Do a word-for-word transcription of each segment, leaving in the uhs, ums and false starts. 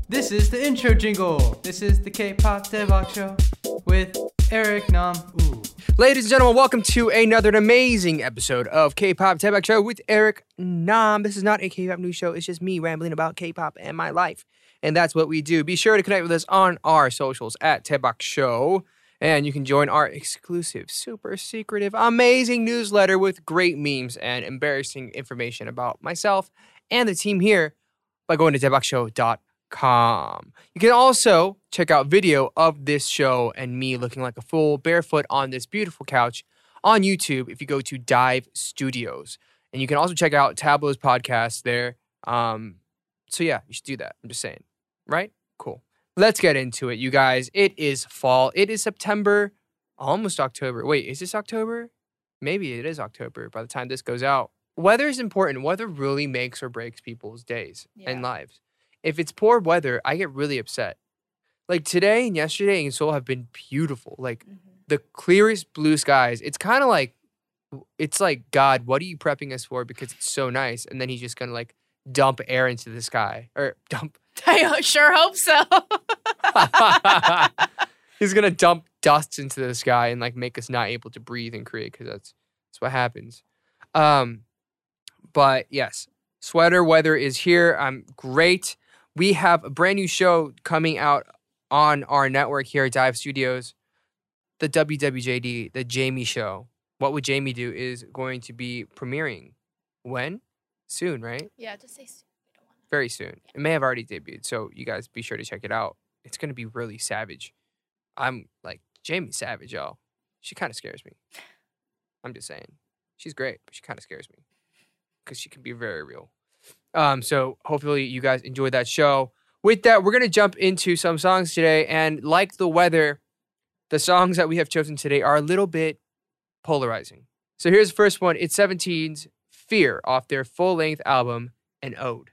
This is the intro jingle. This is the K-pop Devok Show with Eric Nam. Ooh. Ladies and gentlemen, welcome to another amazing episode of K-pop Devok Show with Eric Nam. This is not a K-pop news show. It's just me rambling about K-pop and my life. And that's what we do. Be sure to connect with us on our socials at Devok Show. And you can join our exclusive, super secretive, amazing newsletter with great memes and embarrassing information about myself and the team here by going to devok show dot com. You can also check out video of this show and me looking like a fool barefoot on this beautiful couch on YouTube if you go to Dive Studios. And you can also check out Tableau's podcast there. Um, so yeah, you should do that. I'm just saying. Right? Cool. Let's get into it, you guys. It is fall. It is September, almost October. Wait, is this October? Maybe it is October by the time this goes out. Weather is important. Weather really makes or breaks people's days yeah. and lives. If it's poor weather, I get really upset. Like today and yesterday in Seoul have been beautiful. Like mm-hmm. the clearest blue skies. It's kind of like, it's like, God, what are you prepping us for? Because it's so nice. And then he's just going to like dump air into the sky. Or dump. I sure hope so. He's going to dump dust into the sky and like make us not able to breathe in Korea because that's, that's what happens. Um, But yes, sweater weather is here. I'm great. We have a brand new show coming out on our network here at Dive Studios. The W W J D, the Jamie Show. What Would Jamie Do is going to be premiering. When? Soon, right? Yeah, just say soon. Very soon. It may have already debuted, so you guys be sure to check it out. It's going to be really savage. I'm like, Jamie Savage, y'all. She kind of scares me. I'm just saying. She's great, but she kind of scares me because she can be very real. Um, so hopefully you guys enjoyed that show. With that, we're going to jump into some songs today. And like the weather, the songs that we have chosen today are a little bit polarizing. So here's the first one. It's seventeen's Fear off their full-length album, An Ode.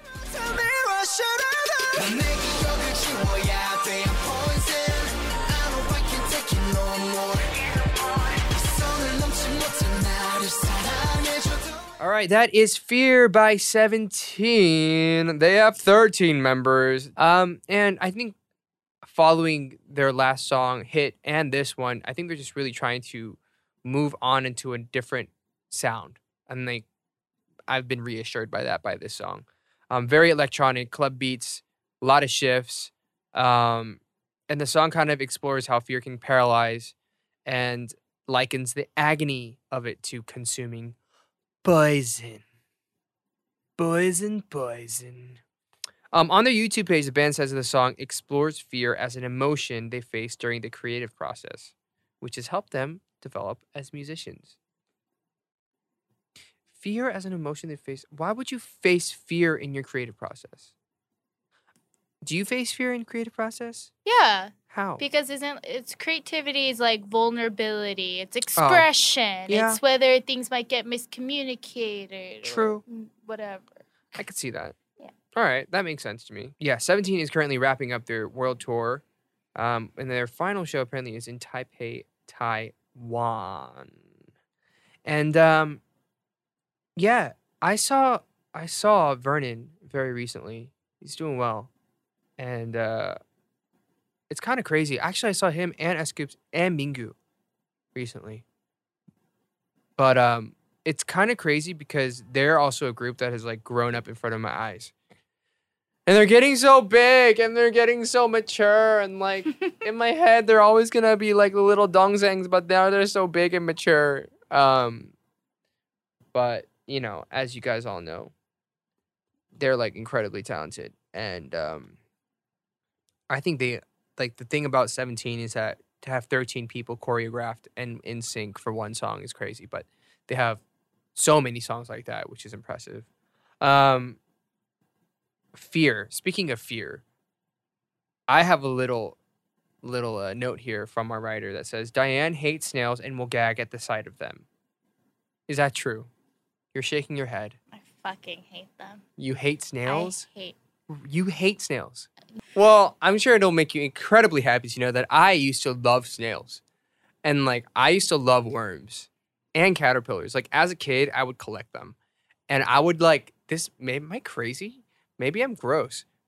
All right, that is Fear by seventeen. They have thirteen members. Um, and I think following their last song hit and this one, I think they're just really trying to move on into a different sound. And they, I've been reassured by that by this song. Um, very electronic, club beats, a lot of shifts. Um, and the song kind of explores how fear can paralyze and likens the agony of it to consuming poison. Poison, poison. Um, on their YouTube page, the band says the song explores fear as an emotion they face during the creative process, which has helped them develop as musicians. Fear as an emotion they face. Why would you face fear in your creative process? Do you face fear in creative process? Yeah. How? Because isn't it's creativity is like vulnerability. It's expression. Oh, yeah. It's whether things might get miscommunicated. True. Or whatever. I could see that. Yeah. All right, that makes sense to me. Yeah, seventeen is currently wrapping up their world tour, um, and their final show apparently is in Taipei, Taiwan. And um, yeah, I saw I saw Vernon very recently. He's doing well, and uh, it's kind of crazy. Actually, I saw him and S-Coups and Mingyu recently. But um, it's kind of crazy because they're also a group that has like grown up in front of my eyes. And they're getting so big and they're getting so mature. And like in my head, they're always going to be like the little dongsangs, but now they're so big and mature. Um, but, you know, as you guys all know, they're like incredibly talented. And um, I think they, like the thing about seventeen is that to have thirteen people choreographed and in sync for one song is crazy. But they have so many songs like that, which is impressive. Um, fear. Speaking of fear, I have a little little uh, note here from our writer that says, Diane hates snails and will gag at the sight of them. Is that true? You're shaking your head. I fucking hate them. You hate snails? I hate. You hate snails. Well, I'm sure it'll make you incredibly happy to know that I used to love snails. And, like, I used to love worms and caterpillars. Like, as a kid, I would collect them. And I would, like, this, maybe, am I crazy? Maybe I'm gross.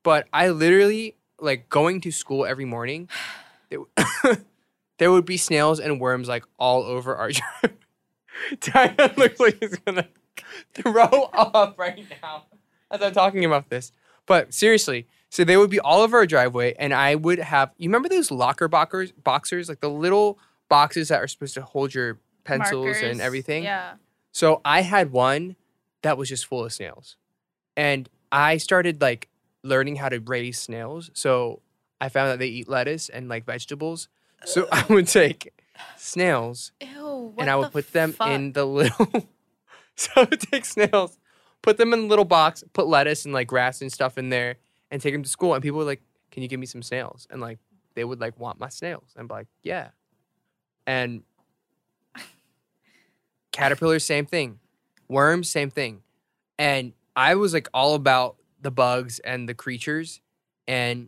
but I literally, like, going to school every morning, there, there would be snails and worms, like, all over our drive. Diane looks like he's gonna throw up right now as I'm talking about this. But seriously, so they would be all over our driveway, and I would have, you remember those locker boxers, boxers, like the little boxes that are supposed to hold your pencils Markers. and everything? Yeah. So I had one that was just full of snails. And I started, like, learning how to raise snails. So I found that they eat lettuce and, like, vegetables. So I would take snails Ew, what and I would the put them fuck? in the little... so I would take snails, put them in a little box, put lettuce and, like, grass and stuff in there, and take them to school. And people were like, can you give me some snails? And, like, they would, like, want my snails. And I'm like, yeah. And caterpillars, same thing. Worms, same thing. And I was, like, all about the bugs and the creatures. And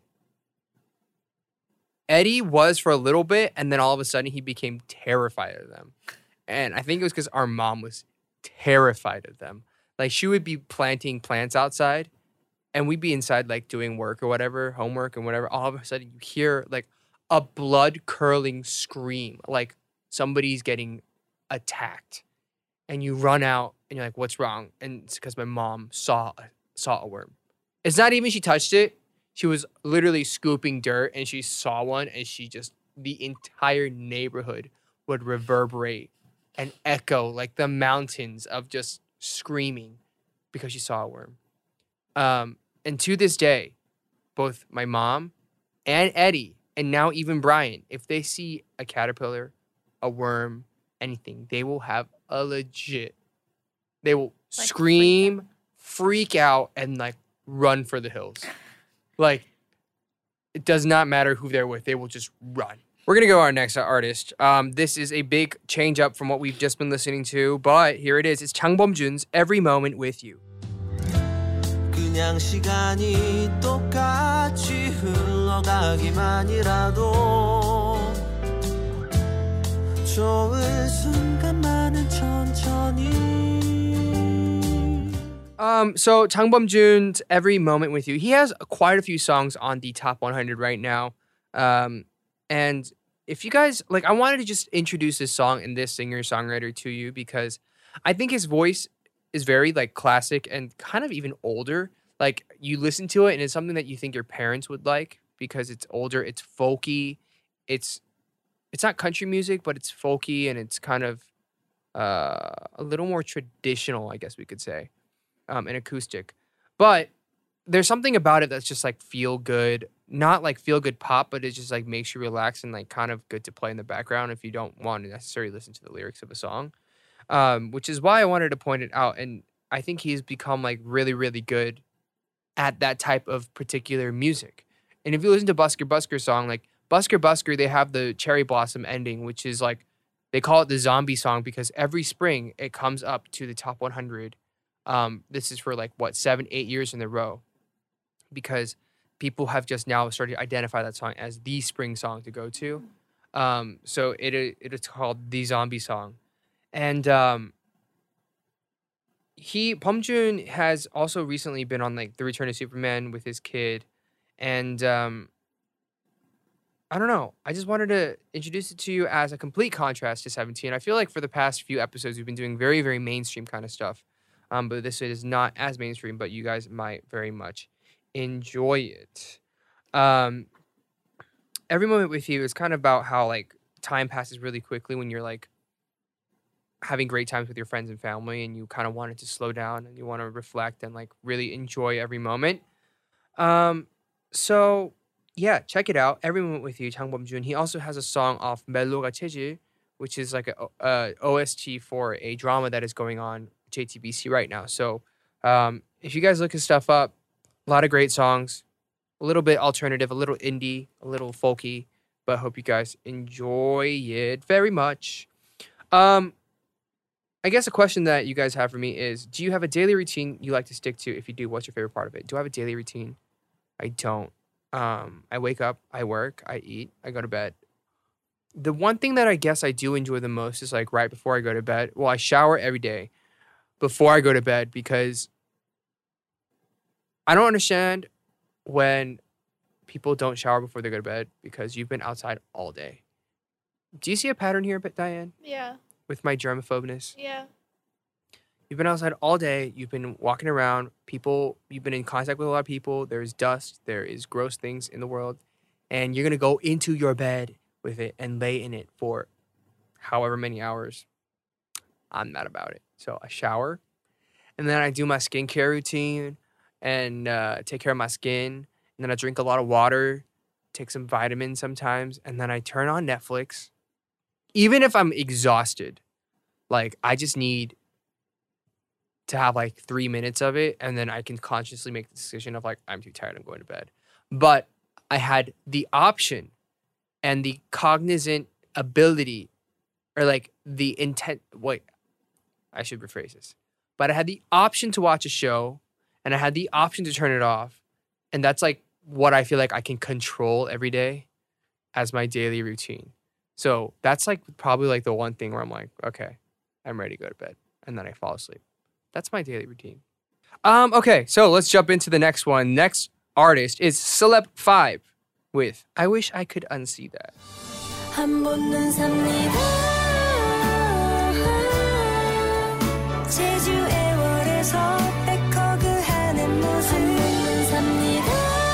Eddie was for a little bit, and then all of a sudden he became terrified of them. And I think it was because our mom was terrified of them. Like, she would be planting plants outside, and we'd be inside, like, doing work or whatever, homework and whatever. All of a sudden you hear, like, a blood-curdling scream, like somebody's getting attacked. And you run out, and you're like, what's wrong? And it's because my mom saw a, saw a worm. It's not even she touched it. She was literally scooping dirt, and she saw one, and she just, the entire neighborhood would reverberate and echo like the mountains of just screaming because she saw a worm. Um, and to this day, both my mom and Eddie, and now even Brian, if they see a caterpillar, a worm, anything, they will have a legit, they will Like, scream, freak out, and like run for the hills. Like, it does not matter who they're with, they will just run. We're gonna go to our next artist. Um, this is a big change up from what we've just been listening to, but here it is. It's Chang Bom-jun's Every Moment With You. 그냥 시간이 똑같이 흘러가기만이라도 좋은 순간만은 천천히. Um, so Chang Bom-jun's Every Moment With You. He has quite a few songs on the top one hundred right now. Um, and if you guys, like, I wanted to just introduce this song and this singer-songwriter to you because I think his voice is very, like, classic and kind of even older. Like, you listen to it and it's something that you think your parents would like because it's older, it's folky, it's it's not country music, but it's folky and it's kind of uh, a little more traditional, I guess we could say, um, and acoustic. But there's something about it that's just like feel good, not like feel good pop, but it just like makes you relax and like kind of good to play in the background if you don't want to necessarily listen to the lyrics of a song. Um, which is why I wanted to point it out. And I think he's become like really, really good at that type of particular music. And if you listen to Busker Busker's song, like Busker Busker, they have the Cherry Blossom ending, which is like, they call it the zombie song because every spring it comes up to the top one hundred. Um, this is for like, what, seven, eight years in a row. Because people have just now started to identify that song as the spring song to go to. Um, so it it is called the zombie song. And um, he, Bom-jun has also recently been on like The Return of Superman with his kid. And um, I don't know. I just wanted to introduce it to you as a complete contrast to seventeen. I feel like for the past few episodes, we've been doing very, very mainstream kind of stuff. Um, but this is not as mainstream, but you guys might very much enjoy it. Um, Every Moment With You is kind of about how like time passes really quickly when you're like having great times with your friends and family and you kind of want it to slow down and you want to reflect and like really enjoy every moment. Um, so yeah, check it out. Every Moment With You, Chang Bom-jun. He also has a song off 멜로가 체질, which is like a, a O S T for a drama that is going on J T B C right now. So um, if you guys look his stuff up, a lot of great songs, a little bit alternative, a little indie, a little folky, but I hope you guys enjoy it very much. Um, I guess a question that you guys have for me is, do you have a daily routine you like to stick to? If you do, what's your favorite part of it? Do I have a daily routine? I don't. Um, I wake up, I work, I eat, I go to bed. The one thing that I guess I do enjoy the most is like right before I go to bed. Well, I shower every day before I go to bed because I don't understand when people don't shower before they go to bed because you've been outside all day. Do you see a pattern here, Diane, Yeah. with my germaphobeness? Yeah. You've been outside all day. You've been walking around. People, you've been in contact with a lot of people. There's dust. There is gross things in the world. And you're going to go into your bed with it and lay in it for however many hours. I'm not about it. So I shower. And then I do my skincare routine and uh, take care of my skin. And then I drink a lot of water, take some vitamins sometimes. And then I turn on Netflix. Even if I'm exhausted, like I just need to have like three minutes of it. And then I can consciously make the decision of like, I'm too tired, I'm going to bed. But I had the option and the cognizant ability or like the intent. Wait, I should rephrase this. But I had the option to watch a show and I had the option to turn it off. And that's like what I feel like I can control every day as my daily routine. So that's like probably like the one thing where I'm like, okay, I'm ready to go to bed. And then I fall asleep. That's my daily routine. Um, okay, so let's jump into the next one. Next artist is Celeb five with I Wish I Could Unsee That. 한 번은 삽니다. 제주 애월에서 백허그하는 모습 삽니다.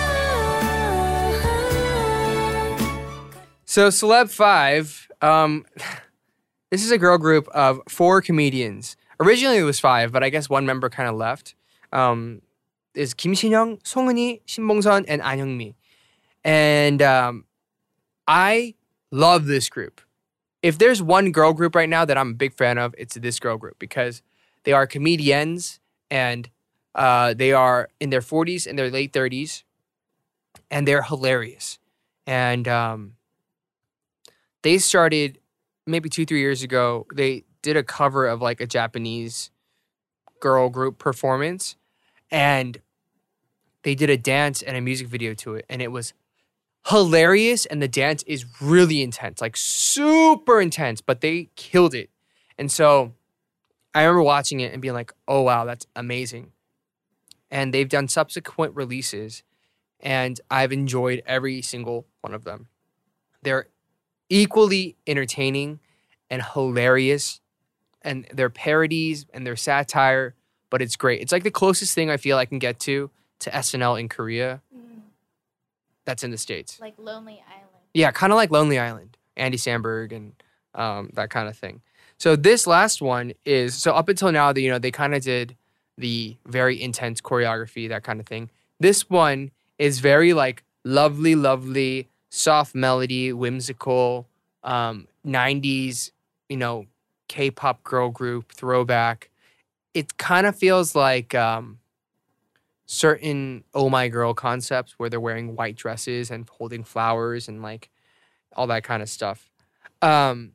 So Celeb five, um, this is a girl group of four comedians. Originally it was five, but I guess one member kind of left. Um, is Kim Shin-young, Song Eun-hee, Shin Bong-sun, and An Hyung-mi. And um, I love this group. If there's one girl group right now that I'm a big fan of, it's this girl group because they are comedians and uh, they are in their forties and their late thirties, and they're hilarious. And um, they started maybe two, three years ago. They did a cover of like a Japanese girl group performance, and they did a dance and a music video to it, and it was hilarious. And the dance is really intense, like super intense, but they killed it. And so I remember watching it and being like, oh wow, that's amazing. And they've done subsequent releases and I've enjoyed every single one of them. They're equally entertaining and hilarious, and their parodies and their satire, but it's great. It's like the closest thing I feel I can get to to S N L in Korea. Mm. That's in the States. Like Lonely Island. Yeah, kind of like Lonely Island, Andy Samberg and um, that kind of thing. So this last one is, so up until now, you know, they kind of did the very intense choreography, that kind of thing. This one is very like lovely, lovely, soft melody, whimsical, um, nineties, you know, K-pop girl group, throwback. It kind of feels like um, certain Oh My Girl concepts where they're wearing white dresses and holding flowers and like all that kind of stuff. Um,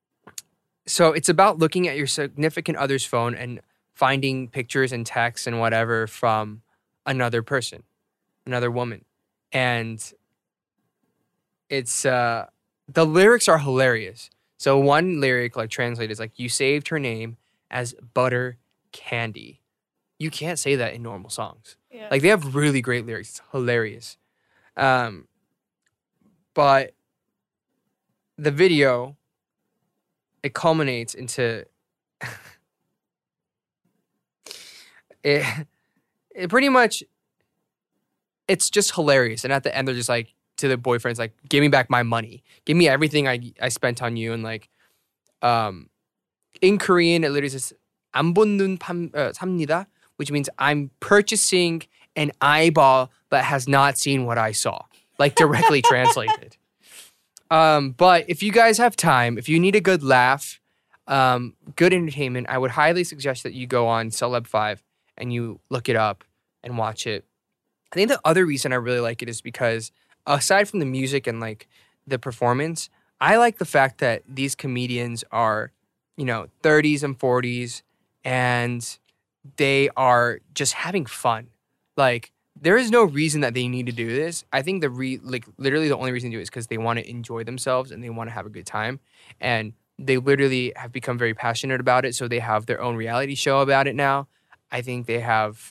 so it's about looking at your significant other's phone and finding pictures and texts and whatever from another person, another woman. And it's, uh, the lyrics are hilarious. So one lyric, like translated, is like, you saved her name as butter candy. You can't say that in normal songs. Yeah. Like, they have really great lyrics. It's hilarious. Um, but the video, it culminates into it, it pretty much, it's just hilarious. And at the end, they're just like, to the boyfriend's like, give me back my money. Give me everything I I spent on you. And like, um, in Korean, it literally says, 안 본 눈 삽니다, which means I'm purchasing an eyeball that has not seen what I saw. Like, directly translated. Um, but if you guys have time, if you need a good laugh, um, good entertainment, I would highly suggest that you go on Celeb five and you look it up and watch it. I think the other reason I really like it is because aside from the music and like the performance, I like the fact that these comedians are, you know, thirties and forties, and they are just having fun. Like, there is no reason that they need to do this. I think the re like literally the only reason to do it is because they want to enjoy themselves and they want to have a good time. And they literally have become very passionate about it. So they have their own reality show about it now. I think they have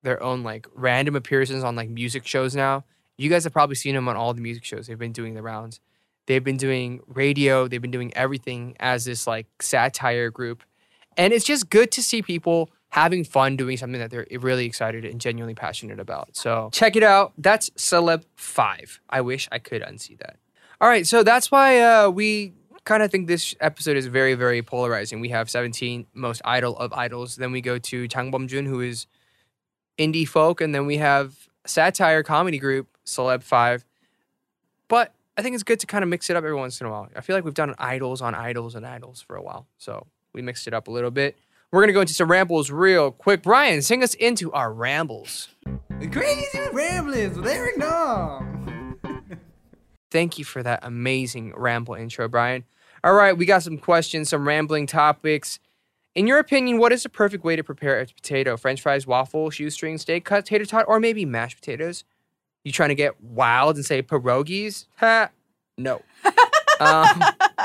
their own like random appearances on like music shows now. You guys have probably seen them on all the music shows. They've been doing the rounds. They've been doing radio. They've been doing everything as this like satire group. And it's just good to see people having fun doing something that they're really excited and genuinely passionate about. So check it out. That's Celeb five. I wish I could unsee that. All right, so that's why uh, we kind of think this episode is very, very polarizing. We have seventeen, most idol of idols. Then we go to Jang Bum-jun, who is indie folk. And then we have satire comedy group, Celeb five. But I think it's good to kind of mix it up every once in a while. I feel like we've done idols on idols and idols for a while. So we mixed it up a little bit. We're going to go into some rambles real quick. Brian, sing us into our rambles. Crazy Ramblings with Eric Nom. Thank you for that amazing ramble intro, Brian. All right, we got some questions, some rambling topics. In your opinion, what is the perfect way to prepare a potato? French fries, waffle, shoestring, steak, cut, tater tot, or maybe mashed potatoes? You trying to get wild and say pierogies? Ha! No. um,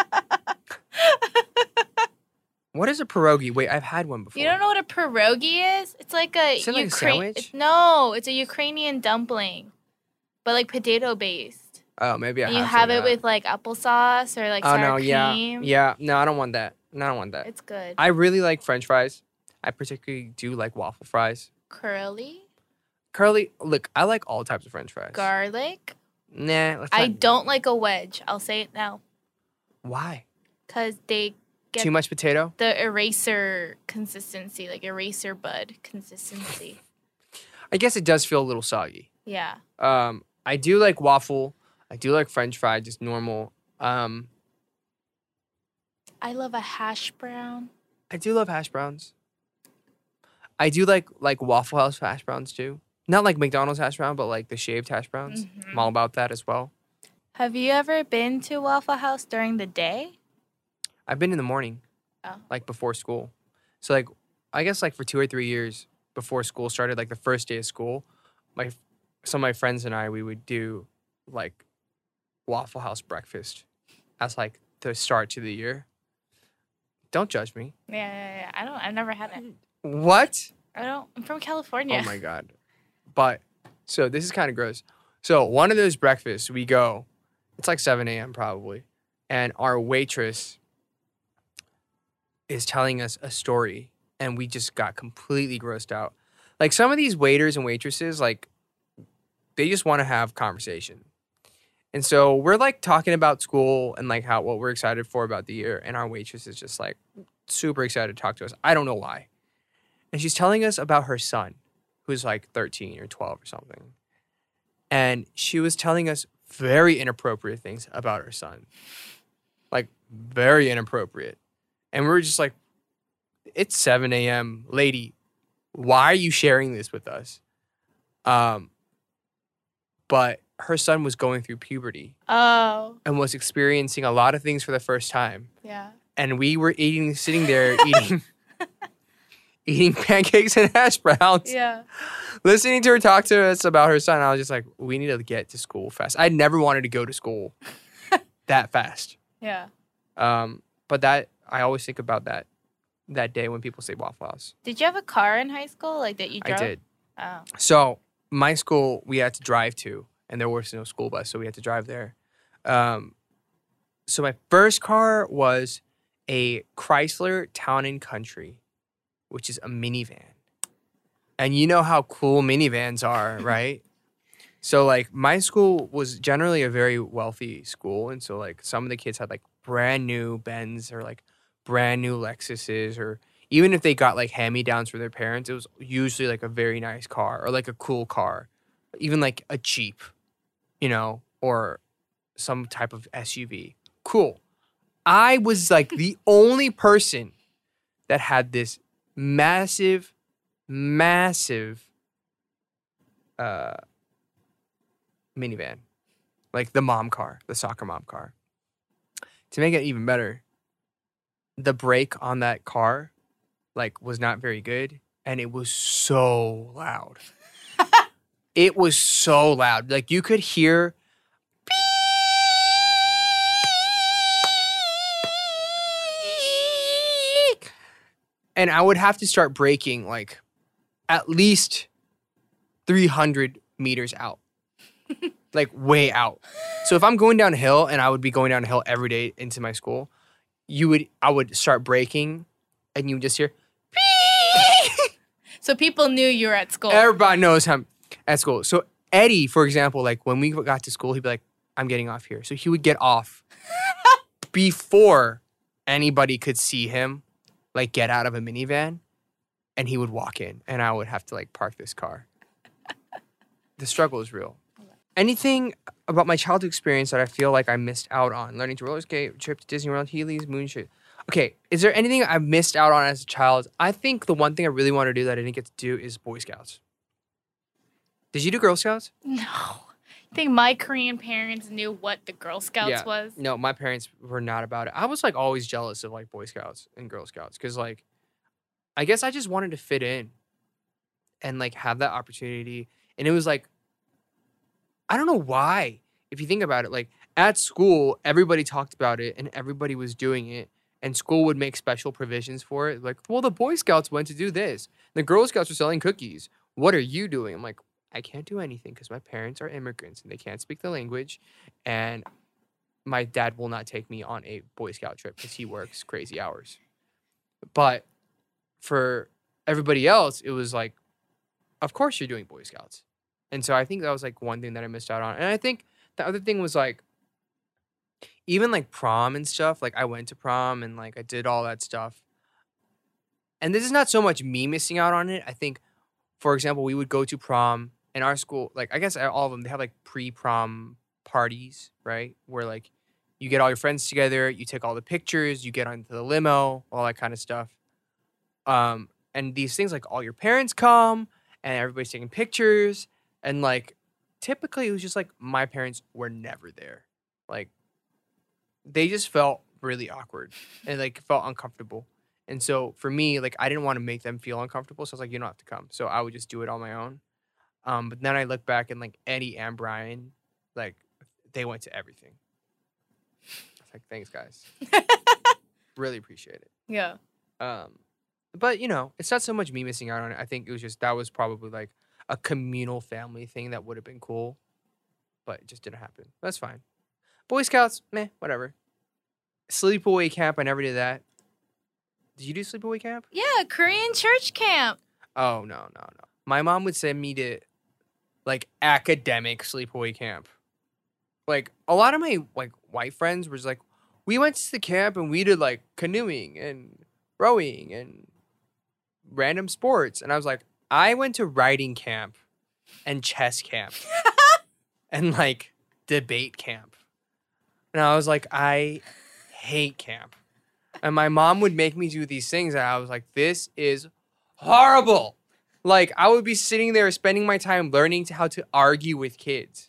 what is a pierogi? Wait, I've had one before. You don't know what a pierogi is? It's like a Is it like a Ukra- sandwich? it's- No, it's a Ukrainian dumpling, but like potato based. Oh, maybe I And have you have seen it that. with like applesauce or like Oh, sour no, yeah. cream. Yeah, no, I don't want that. No, I don't want that. It's good. I really like French fries. I particularly do like waffle fries. Curly, Curly, look, I like all types of French fries. garlic. Nah, let's I not- don't like a wedge. I'll say it now. Why? Because they get Too much potato? the eraser consistency, like eraser bud consistency. I guess it does feel a little soggy. Yeah. Um, I do like waffle. I do like French fry, just normal. Um, I love a hash brown. I do love hash browns. I do like like Waffle House hash browns too. Not like McDonald's hash brown, but like the shaved hash browns. Mhm. I'm all about that as well. Have you ever been to Waffle House during the day? I've been in the morning, Oh. like before school. So like, I guess like for two or three years before school started, like the first day of school, my some of my friends and I we would do like Waffle House breakfast as like the start to the year. Don't judge me. Yeah, yeah, yeah. I don't. I've never had it. What? I don't. I'm from California. Oh my god. But so this is kind of gross. So one of those breakfasts we go, it's like seven a.m. probably, and our waitress is telling us a story, and we just got completely grossed out. Like some of these waiters and waitresses, like they just want to have conversation. And so we're like talking about school and like how what we're excited for about the year, and our waitress is just like super excited to talk to us. I don't know why. And she's telling us about her son, who's like thirteen or twelve or something. And she was telling us very inappropriate things about her son. Like, very inappropriate. And we were just like, it's seven a.m. Lady, why are you sharing this with us? Um, but her son was going through puberty Oh, and was experiencing a lot of things for the first time. yeah. And we were eating, sitting there eating, eating pancakes and hash browns. Yeah. Listening to her talk to us about her son, I was just like, we need to get to school fast. I never wanted to go to school that fast. Yeah. Um, but that, I always think about that that day when people say Waffle House. Did you have a car in high school, like that you I drove? did. Oh. So my school, we had to drive to, and there was no school bus, so we had to drive there. Um, so my first car was a Chrysler Town and Country, which is a minivan. And you know how cool minivans are, right? So like my school was generally a very wealthy school, and so like some of the kids had like brand new Benz or like brand new Lexuses, or even if they got like hand-me-downs from their parents, it was usually like a very nice car or like a cool car, even like a Jeep, you know, or some type of S U V. Cool. I was like the only person that had this massive, massive uh, minivan, like the mom car, the soccer mom car. To make it even better, the brake on that car, like, was not very good, and it was so loud. It was so loud, like you could hear. And I would have to start braking like at least three hundred meters out. Like way out. So if I'm going downhill, and I would be going downhill every day into my school, you would I would start braking, and you would just hear, So people knew you were at school. everybody knows I'm at school. So Eddie, for example, like when we got to school, he'd be like, I'm getting off here. So he would get off before anybody could see him, like get out of a minivan, and he would walk in, and I would have to like park this car. The struggle is real. Anything about my childhood experience that I feel like I missed out on? Learning to roller skate, trip to Disney World, Heelys, moonshot. Okay, is there anything I missed out on as a child? I think the one thing I really want to do that I didn't get to do is Boy Scouts. Did you do Girl Scouts? No. I think my Korean parents knew what the Girl Scouts Yeah. was. No, my parents were not about it. I was like always jealous of like Boy Scouts and Girl Scouts because like I guess I just wanted to fit in and like have that opportunity. And it was like, I don't know why. If you think about it, like at school, everybody talked about it and everybody was doing it. And school would make special provisions for it. Like, well, the Boy Scouts went to do this. The Girl Scouts are selling cookies. What are you doing? I'm like, I can't do anything because my parents are immigrants and they can't speak the language. And my dad will not take me on a Boy Scout trip because he works crazy hours. But for everybody else, it was like, of course you're doing Boy Scouts. And so I think that was like one thing that I missed out on. And I think the other thing was like, even like prom and stuff, like I went to prom and like I did all that stuff. And this is not so much me missing out on it. I think, for example, we would go to prom in our school, like I guess all of them, they have like pre-prom parties, right? Where like you get all your friends together, you take all the pictures, you get onto the limo, all that kind of stuff. Um, and these things, like all your parents come and everybody's taking pictures. And like typically it was just like my parents were never there. Like they just felt really awkward and like felt uncomfortable. And so for me, like I didn't want to make them feel uncomfortable. So I was like, you don't have to come. So I would just do it on my own. Um, but then I look back and like Eddie and Brian, like they went to everything. It's like, thanks guys. Really appreciate it. Yeah. Um, but you know, it's not so much me missing out on it. I think it was just, that was probably like a communal family thing that would have been cool, but it just didn't happen. That's fine. Boy Scouts, meh, whatever. Sleepaway camp, I never did that. Did you do sleepaway camp? Yeah, Korean church camp. Oh, no, no, no. My mom would send me to, like, academic sleepaway camp. Like, a lot of my, like, white friends was like, we went to the camp and we did, like, canoeing and rowing and random sports. And I was like, I went to writing camp and chess camp and, like, debate camp. And I was like, I hate camp. And my mom would make me do these things, and I was like, this is horrible. Like, I would be sitting there spending my time learning to how to argue with kids.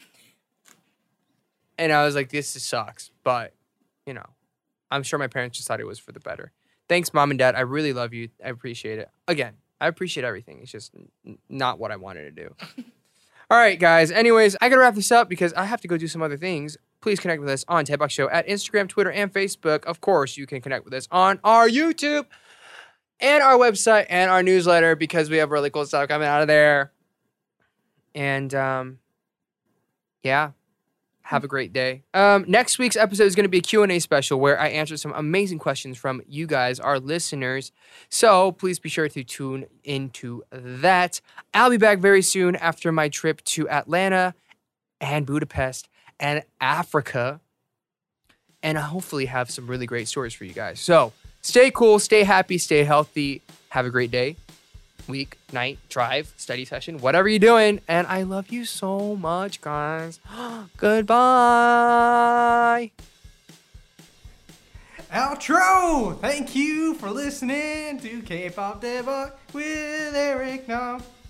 And I was like, this sucks. But, you know, I'm sure my parents just thought it was for the better. Thanks, Mom and Dad. I really love you. I appreciate it. Again, I appreciate everything. It's just n- not what I wanted to do. All right, guys. Anyways, I got to wrap this up because I have to go do some other things. Please connect with us on Ted Box Show at Instagram, Twitter, and Facebook. Of course, you can connect with us on our YouTube and our website and our newsletter because we have really cool stuff coming out of there. And, um, yeah, have a great day. Um, next week's episode is going to be a Q and A special where I answer some amazing questions from you guys, our listeners. So please be sure to tune into that. I'll be back very soon after my trip to Atlanta and Budapest and Africa, and hopefully have some really great stories for you guys. So stay cool, stay happy, stay healthy. Have a great day, week, night, drive, study session, whatever you're doing. And I love you so much, guys. Goodbye. Outro! Thank you for listening to K-Pop Debug with Eric Nam.